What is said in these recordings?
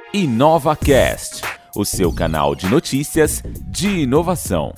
InovaCast, o seu canal de notícias de inovação.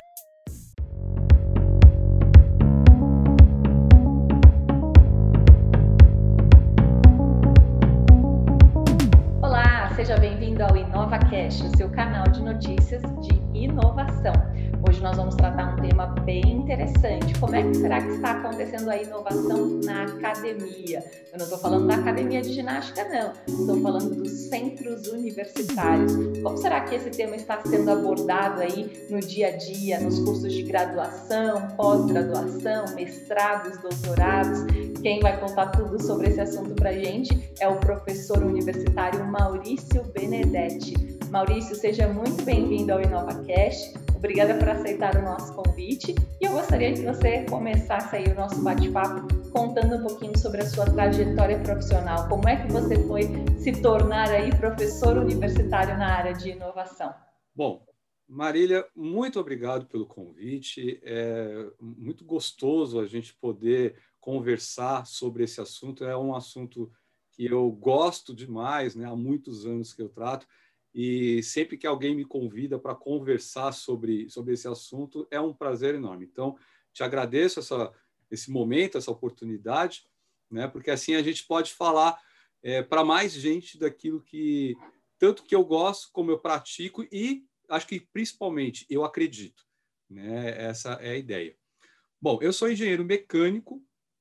Olá, seja bem-vindo ao InovaCast, o seu canal de notícias de inovação. Hoje nós vamos tratar um tema bem interessante. Como é que será que está acontecendo a inovação na academia? Eu não estou falando da academia de ginástica, não. Estou falando dos centros universitários. Como será que esse tema está sendo abordado aí no dia a dia, nos cursos de graduação, pós-graduação, mestrados, doutorados? Quem vai contar tudo sobre esse assunto para a gente é o professor universitário Maurício Benedetti. Maurício, seja muito bem-vindo ao InovaCast. Obrigada por aceitar o nosso convite e eu gostaria que você começasse aí o nosso bate-papo contando um pouquinho sobre a sua trajetória profissional. Como é que você foi se tornar aí professor universitário na área de inovação? Bom, Marília, muito obrigado pelo convite. É muito gostoso a gente poder conversar sobre esse assunto. É um assunto que eu gosto demais, né? Há muitos anos que eu trato. E sempre que alguém me convida para conversar sobre esse assunto, é um prazer enorme. Então, te agradeço esse momento, essa oportunidade, né? Porque assim a gente pode falar para mais gente daquilo que tanto que eu gosto, como eu pratico e acho que principalmente eu acredito, né? Essa é a ideia. Bom, eu sou engenheiro mecânico,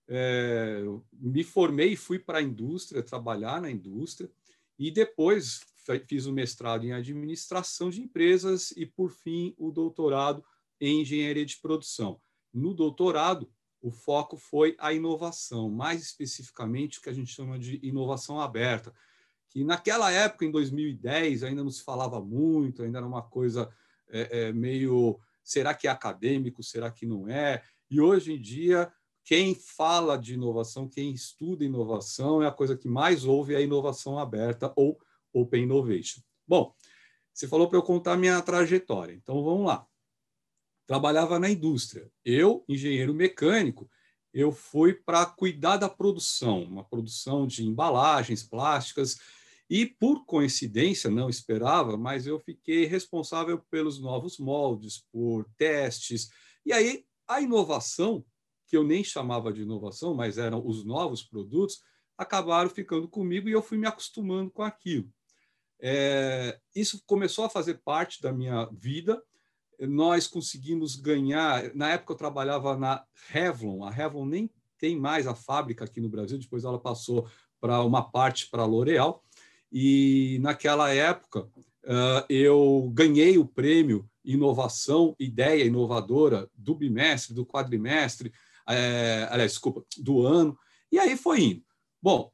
me formei e fui para a indústria, trabalhar na indústria, e depois fiz o mestrado em administração de empresas e, por fim, o doutorado em engenharia de produção. No doutorado, o foco foi a inovação, mais especificamente o que a gente chama de inovação aberta, que naquela época, em 2010, ainda não se falava muito, ainda era uma coisa meio, será que é acadêmico, será que não é? E hoje em dia, quem fala de inovação, quem estuda inovação, é a coisa que mais ouve é a inovação aberta ou Open Innovation. Bom, você falou para eu contar a minha trajetória, então vamos lá. Trabalhava na indústria. Eu, engenheiro mecânico, eu fui para cuidar da produção, uma produção de embalagens plásticas, e por coincidência, não esperava, mas eu fiquei responsável pelos novos moldes, por testes, e aí a inovação, que eu nem chamava de inovação, mas eram os novos produtos, acabaram ficando comigo e eu fui me acostumando com aquilo. Isso começou a fazer parte da minha vida. Nós conseguimos ganhar. Na época eu trabalhava na Revlon. A Revlon nem tem mais a fábrica aqui no Brasil, depois ela passou para uma parte para a L'Oréal. E naquela época eu ganhei o prêmio Inovação, Ideia Inovadora do bimestre, do quadrimestre, aliás, desculpa, do ano. E aí foi indo. Bom,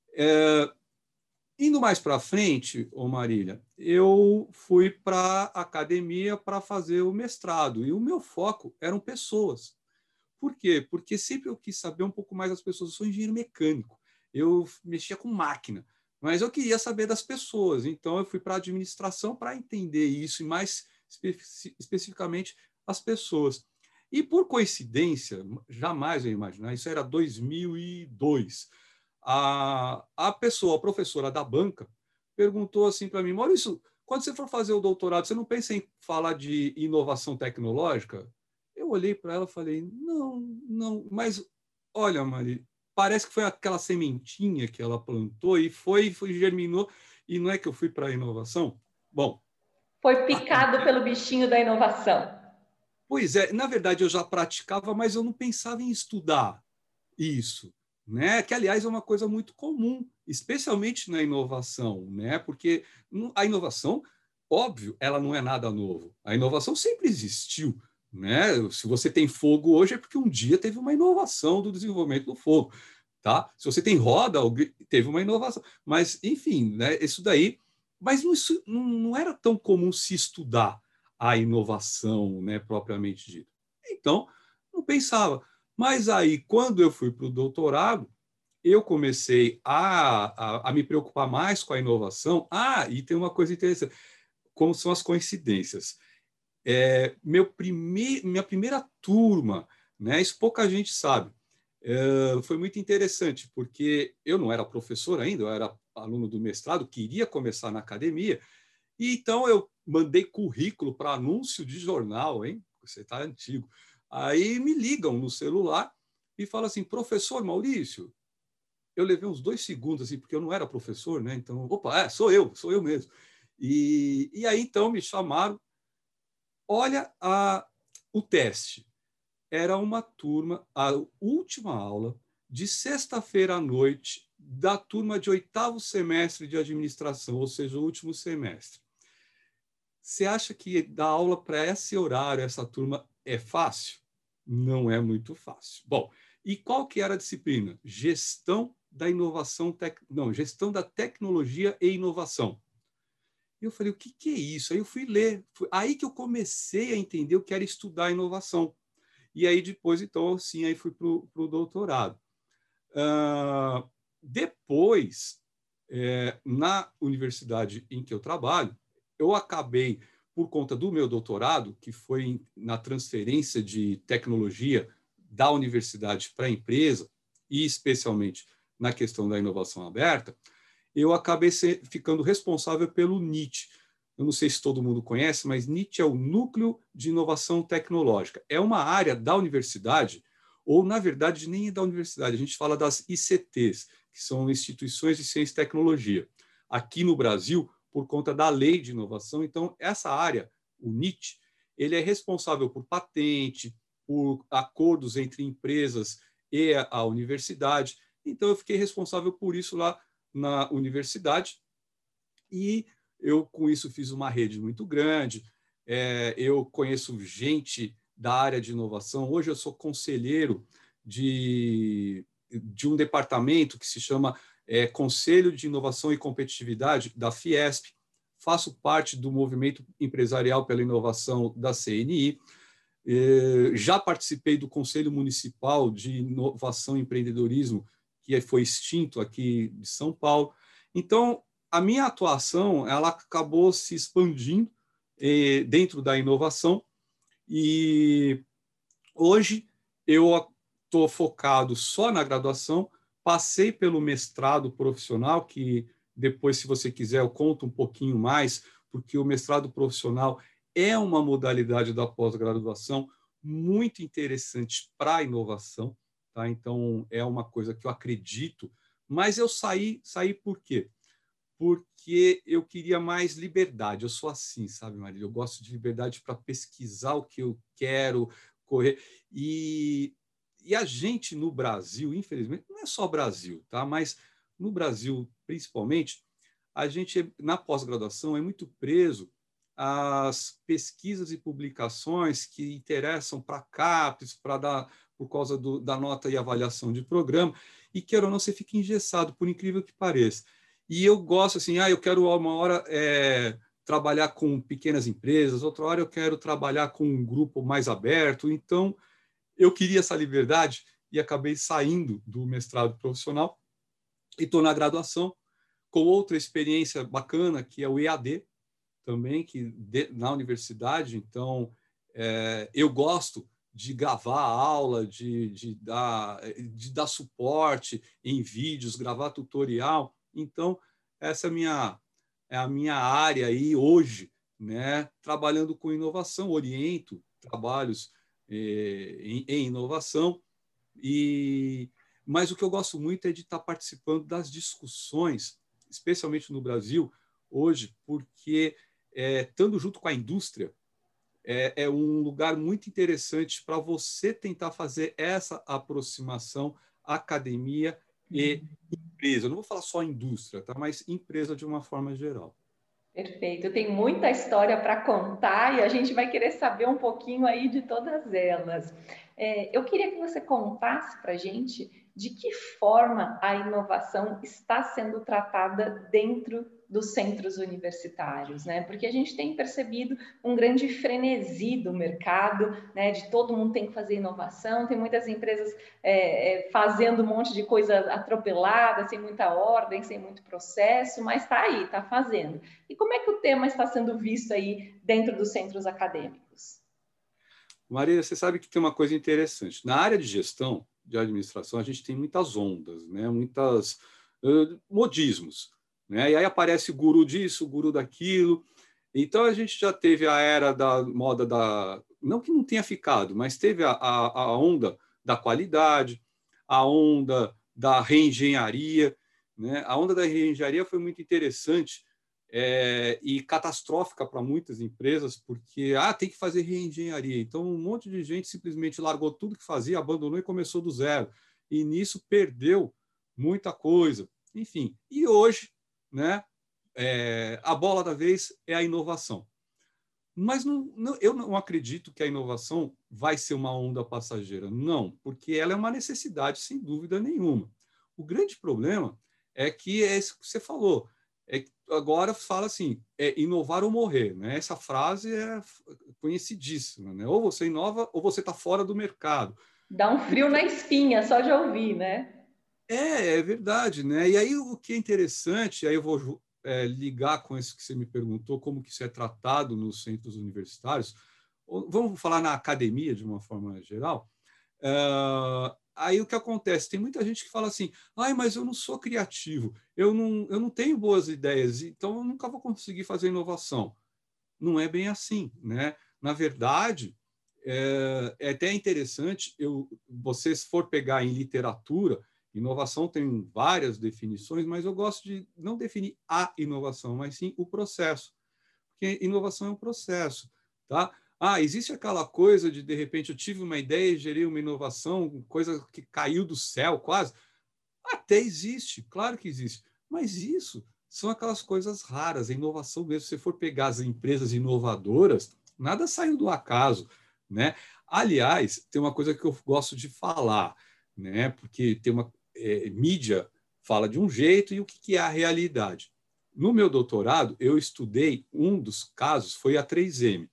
indo mais para frente, Marília, eu fui para a academia para fazer o mestrado e o meu foco eram pessoas. Por quê? Porque sempre eu quis saber um pouco mais das pessoas. Eu sou engenheiro mecânico, eu mexia com máquina, mas eu queria saber das pessoas. Então eu fui para a administração para entender isso e mais especificamente as pessoas. E por coincidência, jamais eu ia imaginar, isso era 2002. A pessoa, a professora da banca, perguntou assim para mim: Maurício, quando você for fazer o doutorado, você não pensa em falar de inovação tecnológica? Eu olhei para ela e falei: não, não, mas olha, Mari, parece que foi aquela sementinha que ela plantou e foi germinou, e não é que eu fui para a inovação? Bom. Foi picado pelo bichinho da inovação. Pois é, na verdade eu já praticava, mas eu não pensava em estudar isso, né? Que aliás é uma coisa muito comum, especialmente na inovação, né? Porque a inovação, óbvio, ela não é nada novo. A inovação sempre existiu, né? Se você tem fogo hoje é porque um dia teve uma inovação do desenvolvimento do fogo, tá? Se você tem roda, teve uma inovação. Mas enfim, né? Isso daí, mas isso não era tão comum se estudar a inovação, né, propriamente dita. Então, não pensava. Mas aí, quando eu fui para o doutorado, eu comecei a me preocupar mais com a inovação. E tem uma coisa interessante, como são as coincidências. Minha primeira turma, né, isso pouca gente sabe, foi muito interessante, porque eu não era professor ainda, eu era aluno do mestrado, queria começar na academia, e então eu mandei currículo para anúncio de jornal, hein? Você está antigo. Aí me ligam no celular e falam assim, professor Maurício. Eu levei uns 2 segundos, assim, porque eu não era professor, né? Então, opa, sou eu mesmo. E aí, então, me chamaram. Olha o teste. Era uma turma, a última aula, de sexta-feira à noite, da turma de 8º semestre de administração, ou seja, o último semestre. Você acha que dar aula para esse horário, essa turma, é fácil? Não é muito fácil. Bom, e qual que era a disciplina? Gestão da inovação, gestão da tecnologia e inovação. E eu falei, o que é isso? Aí eu fui ler. Aí que eu comecei a entender o que era estudar inovação. E aí depois, então, sim, aí fui para o doutorado. Depois, na universidade em que eu trabalho, eu acabei, por conta do meu doutorado, que foi na transferência de tecnologia da universidade para a empresa, e especialmente na questão da inovação aberta, eu acabei ficando responsável pelo NIT. Eu não sei se todo mundo conhece, mas NIT é o Núcleo de Inovação Tecnológica. É uma área da universidade, ou, na verdade, nem é da universidade, a gente fala das ICTs, que são Instituições de Ciência e Tecnologia. Aqui no Brasil, por conta da Lei de Inovação, então, essa área, o NIT, ele é responsável por patente, por acordos entre empresas e a universidade. Então, eu fiquei responsável por isso lá na universidade e eu, com isso, fiz uma rede muito grande. Eu conheço gente da área de inovação. Hoje eu sou conselheiro de um departamento que se chama Conselho de Inovação e Competitividade da Fiesp. Faço parte do movimento empresarial pela inovação da CNI. Já participei do Conselho Municipal de Inovação e Empreendedorismo, que foi extinto aqui de São Paulo. Então, a minha atuação ela acabou se expandindo dentro da inovação e hoje eu estou focado só na graduação, passei pelo mestrado profissional, que depois, se você quiser, eu conto um pouquinho mais, porque o mestrado profissional é uma modalidade da pós-graduação muito interessante para a inovação, tá? Então, é uma coisa que eu acredito, mas eu saí por quê? Porque eu queria mais liberdade. Eu sou assim, sabe, Marília? Eu gosto de liberdade para pesquisar o que eu quero, correr. E a gente no Brasil, infelizmente, não é só Brasil, tá? Mas no Brasil, principalmente, a gente, na pós-graduação, é muito preso às pesquisas e publicações que interessam para CAPES, para dar por causa da nota e avaliação de programa, e queira ou não, você fica engessado, por incrível que pareça. E eu gosto assim, eu quero uma hora trabalhar com pequenas empresas, outra hora eu quero trabalhar com um grupo mais aberto. Então, eu queria essa liberdade e acabei saindo do mestrado profissional e estou na graduação com outra experiência bacana, que é o EAD também, na universidade. Então, eu gosto de gravar a aula, de dar suporte em vídeos, gravar tutorial. Então, essa é a minha área aí hoje, né? Trabalhando com inovação, oriento trabalhos em inovação. Mas o que eu gosto muito é de estar participando das discussões, especialmente no Brasil, hoje, porque estando junto com a indústria, é um lugar muito interessante para você tentar fazer essa aproximação academia e empresa. Eu não vou falar só indústria, tá? Mas empresa de uma forma geral. Perfeito. Tem muita história para contar e a gente vai querer saber um pouquinho aí de todas elas. Eu queria que você contasse para a gente de que forma a inovação está sendo tratada dentro dos centros universitários, né? Porque a gente tem percebido um grande frenesi do mercado, né? De todo mundo tem que fazer inovação, tem muitas empresas fazendo um monte de coisa atropelada, sem muita ordem, sem muito processo, mas está aí, está fazendo. E como é que o tema está sendo visto aí dentro dos centros acadêmicos? Maria, você sabe que tem uma coisa interessante. Na área de gestão, de administração, a gente tem muitas ondas, né? Muitos modismos. né? E aí aparece o guru disso, o guru daquilo. Então, a gente já teve a era da moda da... Não que não tenha ficado, mas teve a onda da qualidade, a onda da reengenharia, né? A onda da reengenharia foi muito interessante e catastrófica para muitas empresas, porque tem que fazer reengenharia. Então, um monte de gente simplesmente largou tudo que fazia, abandonou e começou do zero. E nisso perdeu muita coisa. Enfim, e hoje, né, a bola da vez é a inovação. Mas eu não acredito que a inovação vai ser uma onda passageira. Não, porque ela é uma necessidade, sem dúvida nenhuma. O grande problema é que é isso que você falou. Agora fala assim, inovar ou morrer. Né? Essa frase é conhecidíssima. Né? Ou você inova ou você está fora do mercado. Dá um frio na espinha só de ouvir, né? É verdade. Né? E aí o que é interessante, aí eu vou ligar com isso que você me perguntou, como que isso é tratado nos centros universitários. Vamos falar na academia, de uma forma geral. Aí o que acontece? Tem muita gente que fala assim, mas eu não sou criativo, eu não tenho boas ideias, então eu nunca vou conseguir fazer inovação. Não é bem assim, né? Na verdade, é até interessante, você se for pegar em literatura, inovação tem várias definições, mas eu gosto de não definir a inovação, mas sim o processo. Porque inovação é um processo, tá? Existe aquela coisa de repente, eu tive uma ideia e gerei uma inovação, coisa que caiu do céu quase. Até existe, claro que existe. Mas isso são aquelas coisas raras, a inovação mesmo. Se você for pegar as empresas inovadoras, nada saiu do acaso, né? Aliás, tem uma coisa que eu gosto de falar, né? Porque tem uma mídia fala de um jeito e o que é a realidade. No meu doutorado, eu estudei um dos casos, foi a 3M.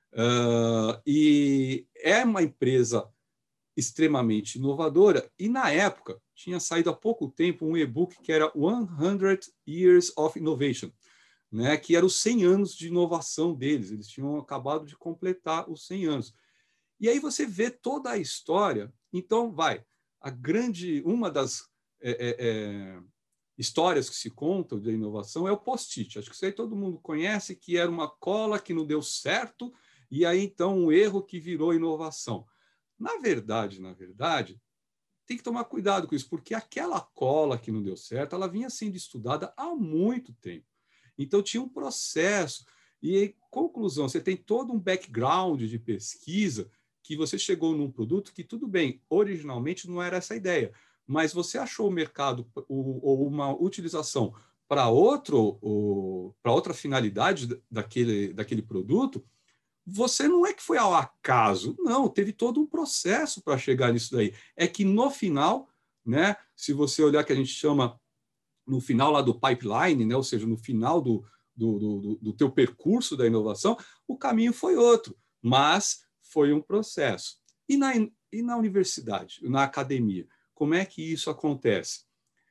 E é uma empresa extremamente inovadora, e na época tinha saído há pouco tempo um e-book que era 100 Years of Innovation, né, que era os 100 anos de inovação deles, eles tinham acabado de completar os 100 anos. E aí você vê toda a história, então uma das histórias que se contam da inovação é o post-it. Acho que isso aí todo mundo conhece, que era uma cola que não deu certo, e aí então um erro que virou inovação. Na verdade, tem que tomar cuidado com isso, porque aquela cola que não deu certo, ela vinha sendo estudada há muito tempo. Então tinha um processo, e em conclusão, você tem todo um background de pesquisa que você chegou num produto que, tudo bem, originalmente não era essa ideia, mas você achou o mercado ou uma utilização para outra finalidade daquele produto. Você não é que foi ao acaso, não, teve todo um processo para chegar nisso daí. É que no final, né, se você olhar que a gente chama no final lá do pipeline, né, ou seja, no final do teu percurso da inovação, o caminho foi outro, mas foi um processo. E na universidade, na academia, como é que isso acontece?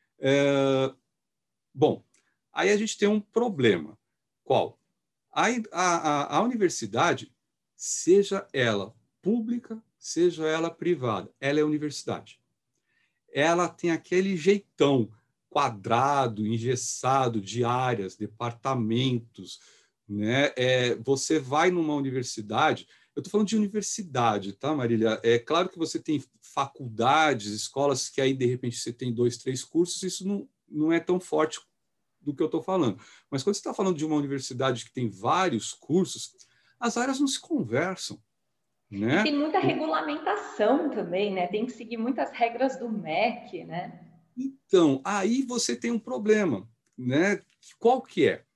Bom, aí a gente tem um problema. Qual? A universidade, seja ela pública, seja ela privada, ela é universidade. Ela tem aquele jeitão quadrado, engessado de áreas, departamentos, né? Você vai numa universidade, eu estou falando de universidade, tá, Marília? É claro que você tem faculdades, escolas que aí, de repente, você tem 2, 3 cursos, isso não é tão forte do que eu estou falando. Mas quando você está falando de uma universidade que tem vários cursos, as áreas não se conversam. Né? E tem muita regulamentação também, né? Tem que seguir muitas regras do MEC, né? Então, aí você tem um problema, né? Qual que é?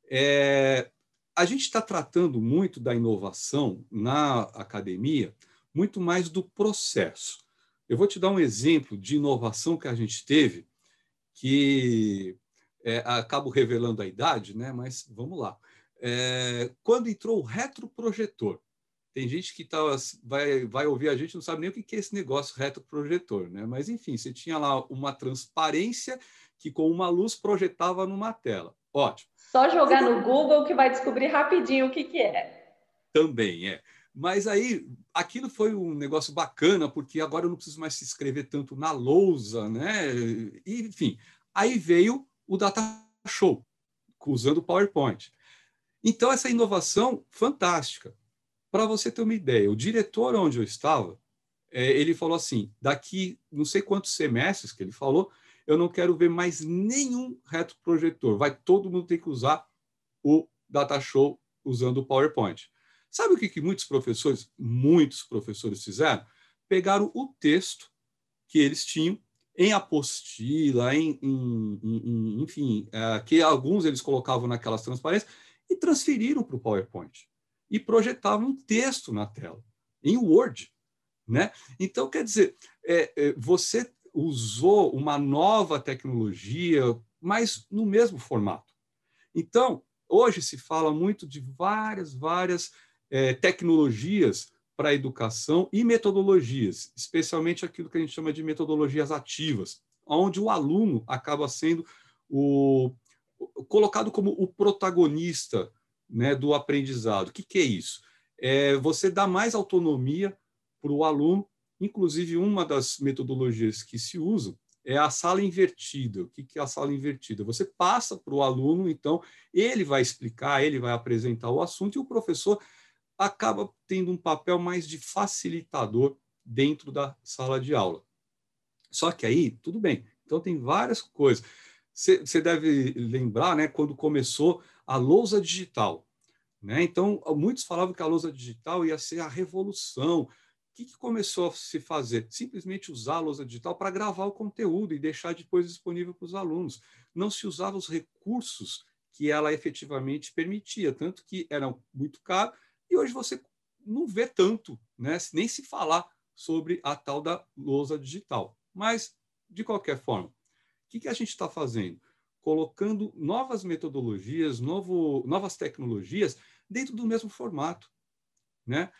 A gente está tratando muito da inovação na academia, muito mais do processo. Eu vou te dar um exemplo de inovação que a gente teve, que acabo revelando a idade, né? Mas vamos lá. Quando entrou o retroprojetor, tem gente que vai ouvir a gente não sabe nem o que é esse negócio retroprojetor, né? Mas enfim, você tinha lá uma transparência que com uma luz projetava numa tela. Ótimo. Só jogar no Google que vai descobrir rapidinho o que é. Também é. Mas aí aquilo foi um negócio bacana, porque agora eu não preciso mais se escrever tanto na lousa, né? E, enfim, aí veio o data show, usando o PowerPoint. Então, essa inovação fantástica. Para você ter uma ideia, o diretor onde eu estava, ele falou assim, daqui não sei quantos semestres que ele falou, eu não quero ver mais nenhum retroprojetor. Vai todo mundo ter que usar o Data Show usando o PowerPoint. Sabe o que muitos professores fizeram? Pegaram o texto que eles tinham em apostila, enfim, que alguns eles colocavam naquelas transparências e transferiram para o PowerPoint e projetavam um texto na tela, em Word. Né? Então, quer dizer, você usou uma nova tecnologia, mas no mesmo formato. Então, hoje se fala muito de várias tecnologias para a educação e metodologias, especialmente aquilo que a gente chama de metodologias ativas, onde o aluno acaba sendo colocado como o protagonista, né, do aprendizado. O que é isso? Você dá mais autonomia para o aluno. Inclusive, uma das metodologias que se usam é a sala invertida. O que é a sala invertida? Você passa para o aluno, então, ele vai explicar, ele vai apresentar o assunto e o professor acaba tendo um papel mais de facilitador dentro da sala de aula. Só que aí, tudo bem. Então, tem várias coisas. Você deve lembrar, né, quando começou a lousa digital. Né? Então, muitos falavam que a lousa digital ia ser a revolução. O que começou a se fazer? Simplesmente usar a lousa digital para gravar o conteúdo e deixar depois disponível para os alunos. Não se usava os recursos que ela efetivamente permitia, tanto que eram muito caros, e hoje você não vê tanto, né? Nem se falar sobre a tal da lousa digital. Mas, de qualquer forma, o que a gente está fazendo? Colocando novas metodologias, novas tecnologias dentro do mesmo formato. Né?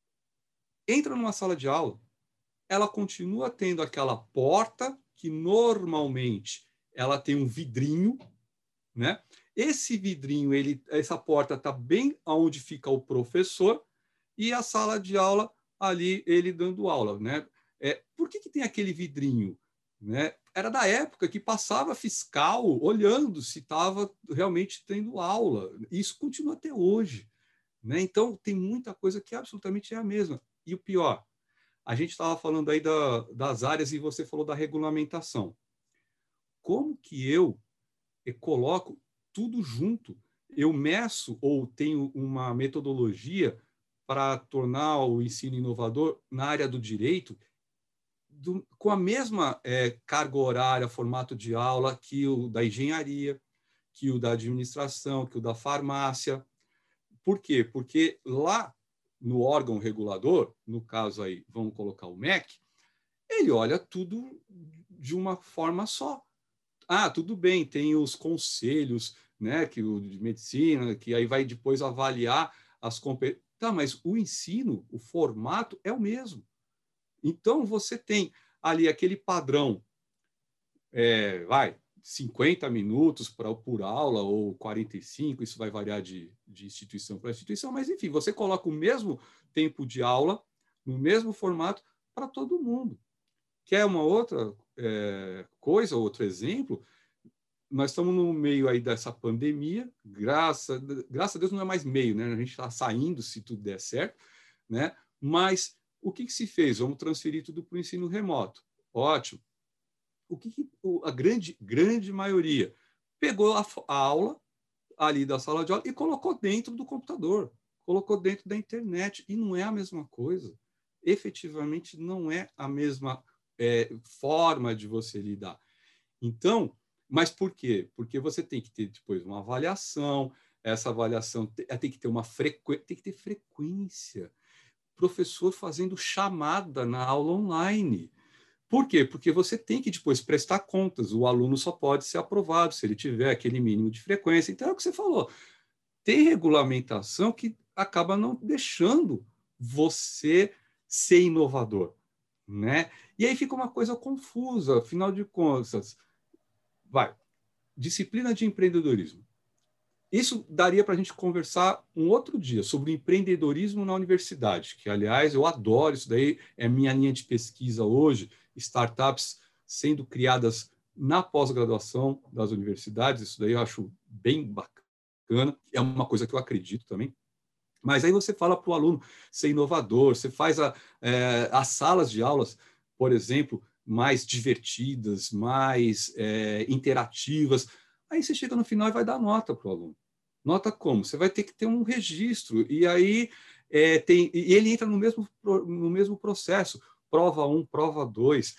Entra numa sala de aula, ela continua tendo aquela porta que normalmente ela tem um vidrinho, né? Esse vidrinho, essa porta está bem onde fica o professor e a sala de aula ali ele dando aula, né? Por que tem aquele vidrinho? Né? Era da época que passava fiscal olhando se estava realmente tendo aula. Isso continua até hoje. Né? Então, tem muita coisa que absolutamente é a mesma. E o pior, a gente estava falando aí das áreas e você falou da regulamentação. Como que eu coloco tudo junto? Eu meço ou tenho uma metodologia para tornar o ensino inovador na área do direito com a mesma carga horária, formato de aula que o da engenharia, que o da administração, que o da farmácia. Por quê? Porque lá no órgão regulador, no caso aí, vamos colocar o MEC, ele olha tudo de uma forma só. Tudo bem, tem os conselhos, né, que o de medicina, que aí vai depois avaliar as competências. Tá, mas o ensino, o formato é o mesmo. Então, você tem ali aquele padrão, 50 minutos por aula ou 45, isso vai variar de instituição para instituição, mas, enfim, você coloca o mesmo tempo de aula, no mesmo formato, para todo mundo. Quer uma outra coisa, outro exemplo? Nós estamos no meio aí dessa pandemia, graças a Deus não é mais meio, né? A gente está saindo, se tudo der certo, né? Mas o que se fez? Vamos transferir tudo para o ensino remoto. Ótimo. O que a grande maioria pegou a aula ali da sala de aula e colocou dentro do computador, colocou dentro da internet, e não é a mesma coisa. Efetivamente, não é a mesma forma de você lidar. Então, mas por quê? Porque você tem que ter depois uma avaliação, essa avaliação tem que ter tem que ter frequência. Professor fazendo chamada na aula online. Por quê? Porque você tem que depois prestar contas. O aluno só pode ser aprovado se ele tiver aquele mínimo de frequência. Então, é o que você falou. Tem regulamentação que acaba não deixando você ser inovador. Né? E aí fica uma coisa confusa. Afinal de contas, disciplina de empreendedorismo. Isso daria para a gente conversar um outro dia sobre empreendedorismo na universidade, que, aliás, eu adoro isso daí, é minha linha de pesquisa hoje, startups sendo criadas na pós-graduação das universidades, isso daí eu acho bem bacana, é uma coisa que eu acredito também. Mas aí você fala para o aluno ser inovador, você faz as salas de aulas, por exemplo, mais divertidas, mais interativas. Aí você chega no final e vai dar nota para o aluno. Nota como? Você vai ter que ter um registro. E aí e ele entra no mesmo processo. Prova 1, prova 2,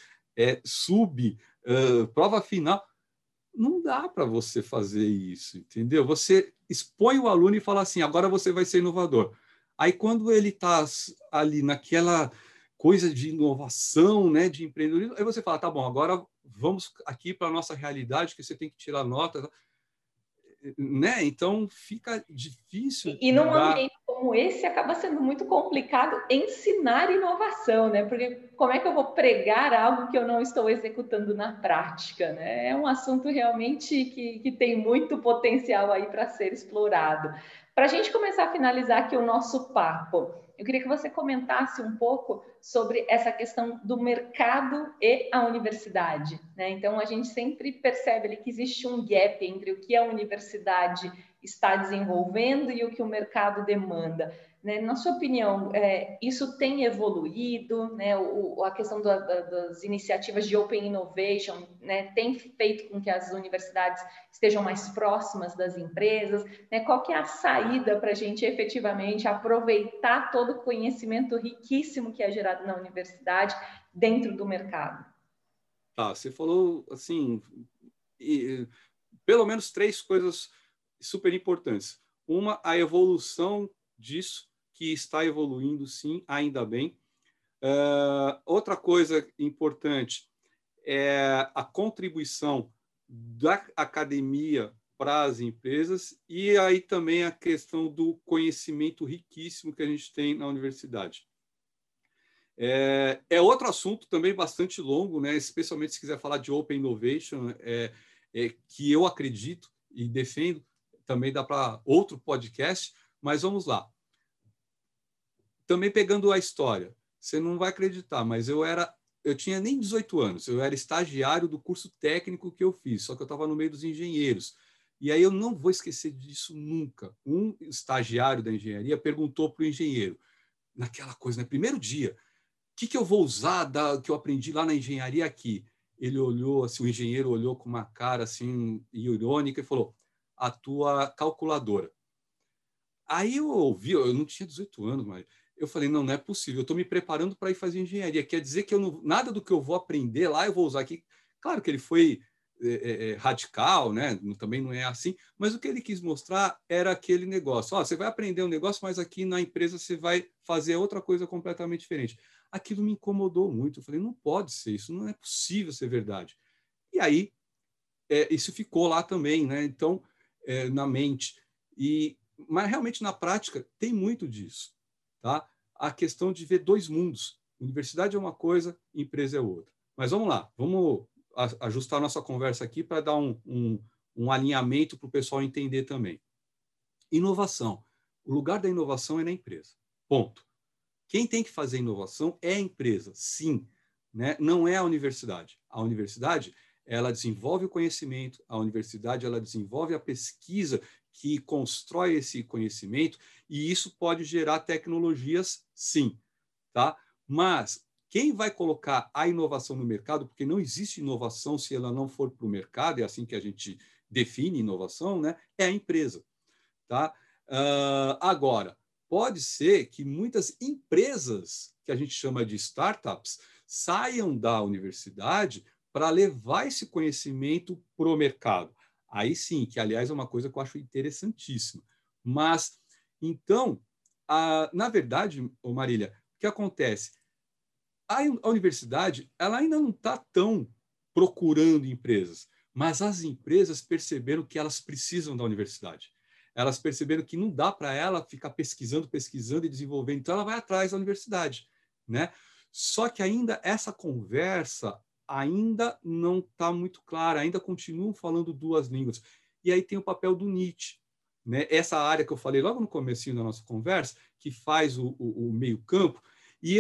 prova final. Não dá para você fazer isso, entendeu? Você expõe o aluno e fala assim, agora você vai ser inovador. Aí, quando ele está ali naquela coisa de inovação, né, de empreendedorismo, aí você fala, tá bom, agora vamos aqui para a nossa realidade, que você tem que tirar nota, né? Então, fica difícil E num dar... ambiente como esse, acaba sendo muito complicado ensinar inovação, né? Porque como é que eu vou pregar algo que eu não estou executando na prática, né? É um assunto realmente que tem muito potencial aí para ser explorado. Para a gente começar a finalizar aqui o nosso papo, eu queria que você comentasse um pouco sobre essa questão do mercado e a universidade, né? Então, a gente sempre percebe ali que existe um gap entre o que a universidade está desenvolvendo e o que o mercado demanda. Né? Na sua opinião, isso tem evoluído? Né? A questão das iniciativas de Open Innovation, né, tem feito com que as universidades estejam mais próximas das empresas? Né? Qual que é a saída para a gente efetivamente aproveitar todo o conhecimento riquíssimo que é gerado na universidade dentro do mercado? Tá, você falou assim, pelo menos 3 coisas super importantes. Uma, a evolução disso, que está evoluindo, sim, ainda bem. Outra coisa importante é a contribuição da academia para as empresas e aí também a questão do conhecimento riquíssimo que a gente tem na universidade. É outro assunto também bastante longo, né? Especialmente se quiser falar de Open Innovation, que eu acredito e defendo, também dá para outro podcast, mas vamos lá. Também pegando a história, você não vai acreditar, mas eu tinha nem 18 anos, eu era estagiário do curso técnico que eu fiz, só que eu estava no meio dos engenheiros. E aí eu não vou esquecer disso nunca. Um estagiário da engenharia perguntou para o engenheiro, naquela coisa, no primeiro dia, o que eu vou usar que eu aprendi lá na engenharia aqui? Ele olhou, assim, o engenheiro olhou com uma cara assim irônica e falou, a tua calculadora. Aí eu ouvi, eu não tinha 18 anos, mas eu falei, não é possível, eu estou me preparando para ir fazer engenharia, quer dizer que nada do que eu vou aprender lá eu vou usar aqui. Claro que ele foi radical, né? Também não é assim, mas o que ele quis mostrar era aquele negócio, você vai aprender um negócio, mas aqui na empresa você vai fazer outra coisa completamente diferente. Aquilo me incomodou muito, eu falei, não pode ser, isso não é possível ser verdade. E aí, isso ficou lá também, né? Então, na mente. Mas realmente na prática tem muito disso, tá? A questão de ver 2 mundos. Universidade é uma coisa, empresa é outra. Mas vamos lá, vamos ajustar a nossa conversa aqui para dar um alinhamento para o pessoal entender também. Inovação. O lugar da inovação é na empresa. Ponto. Quem tem que fazer inovação é a empresa, sim, né? Não é a universidade. A universidade, ela desenvolve o conhecimento, a universidade, ela desenvolve a pesquisa que constrói esse conhecimento e isso pode gerar tecnologias, sim, tá? Mas quem vai colocar a inovação no mercado, porque não existe inovação se ela não for para o mercado, é assim que a gente define inovação, né? É a empresa, tá? Agora, pode ser que muitas empresas, que a gente chama de startups, saiam da universidade para levar esse conhecimento para o mercado. Aí sim, que aliás é uma coisa que eu acho interessantíssima. Mas, então, na verdade, Marília, o que acontece? A universidade ela ainda não está tão procurando empresas, mas as empresas perceberam que elas precisam da universidade. Elas perceberam que não dá para ela ficar pesquisando e desenvolvendo, então ela vai atrás da universidade, né? Só que ainda essa conversa ainda não está muito clara, ainda continuam falando 2 línguas. E aí tem o papel do Nietzsche, né? Essa área que eu falei logo no comecinho da nossa conversa, que faz o meio-campo, e eu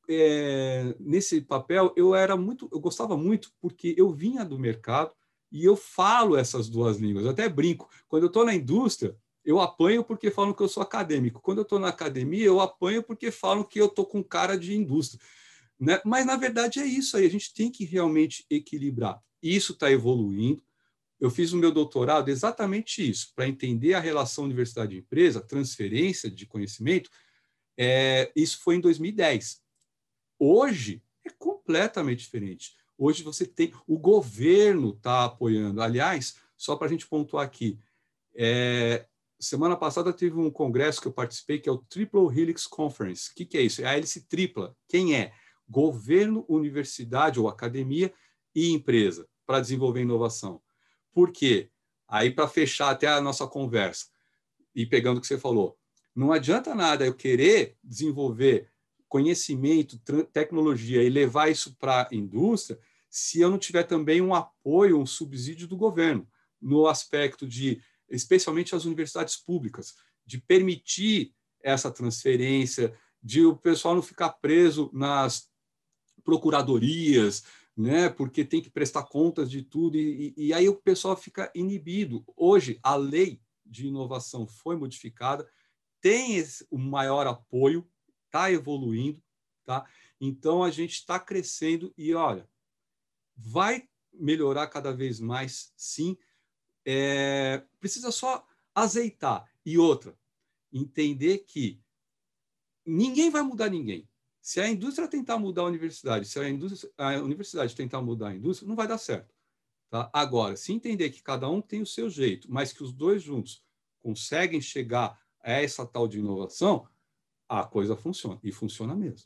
nesse papel, eu gostava muito, porque eu vinha do mercado e eu falo essas duas línguas. Eu até brinco. Quando eu estou na indústria, eu apanho porque falam que eu sou acadêmico. Quando eu estou na academia, eu apanho porque falam que eu estou com cara de indústria. Né? Mas, na verdade, é isso aí. A gente tem que realmente equilibrar. Isso está evoluindo. Eu fiz o meu doutorado exatamente isso, para entender a relação universidade e empresa, transferência de conhecimento. Isso foi em 2010. Hoje é completamente diferente. Hoje você tem... O governo está apoiando. Aliás, só para a gente pontuar aqui, semana passada teve um congresso que eu participei, que é o Triple Helix Conference. O que é isso? É a hélice tripla. Quem é? Governo, universidade ou academia e empresa, para desenvolver inovação. Por quê? Aí, para fechar até a nossa conversa, e pegando o que você falou, não adianta nada eu querer desenvolver conhecimento, tecnologia e levar isso para a indústria se eu não tiver também um apoio, um subsídio do governo, no aspecto de, especialmente as universidades públicas, de permitir essa transferência, de o pessoal não ficar preso nas procuradorias, né, porque tem que prestar contas de tudo, e aí o pessoal fica inibido. Hoje, a lei de inovação foi modificada, tem o maior apoio, está evoluindo, tá? Então, a gente está crescendo e, olha, vai melhorar cada vez mais, sim. Precisa só azeitar. E outra, entender que ninguém vai mudar ninguém. Se a indústria tentar mudar a universidade, se a universidade tentar mudar a indústria, não vai dar certo. Tá? Agora, se entender que cada um tem o seu jeito, mas que os dois juntos conseguem chegar a essa tal de inovação, a coisa funciona. E funciona mesmo.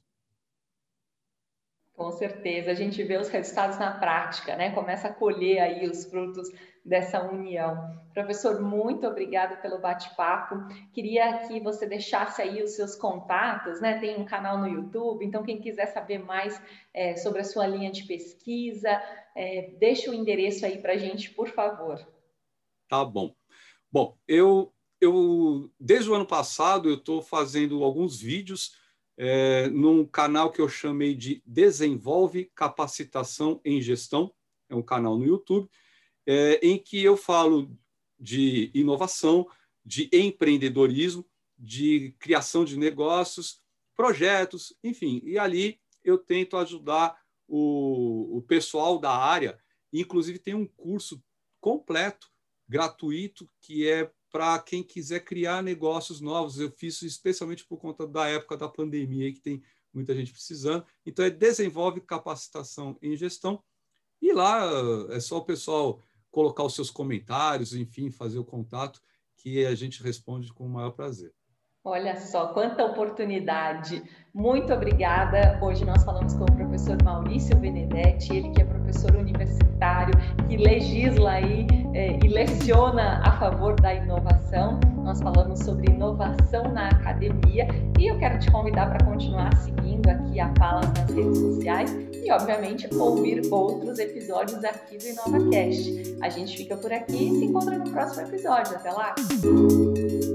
Com certeza, a gente vê os resultados na prática, né? Começa a colher aí os frutos dessa união. Professor, muito obrigada pelo bate-papo. Queria que você deixasse aí os seus contatos, né? Tem um canal no YouTube, então quem quiser saber mais sobre a sua linha de pesquisa, deixa o endereço aí para a gente, por favor. Tá bom. Bom, eu desde o ano passado eu estou fazendo alguns vídeos num canal que eu chamei de Desenvolve Capacitação em Gestão, é um canal no YouTube, em que eu falo de inovação, de empreendedorismo, de criação de negócios, projetos, enfim. E ali eu tento ajudar o pessoal da área, inclusive tem um curso completo, gratuito, que é para quem quiser criar negócios novos. Eu fiz isso especialmente por conta da época da pandemia, que tem muita gente precisando. Então, Desenvolve Capacitação em Gestão. E lá é só o pessoal colocar os seus comentários, enfim, fazer o contato, que a gente responde com o maior prazer. Olha só, quanta oportunidade. Muito obrigada. Hoje nós falamos com o professor Maurício Benedetti, ele que é professor universitário, que legisla aí e leciona a favor da inovação. Nós falamos sobre inovação na academia e eu quero te convidar para continuar seguindo aqui a Palas nas redes sociais e, obviamente, ouvir outros episódios aqui do InovaCast. A gente fica por aqui e se encontra no próximo episódio. Até lá!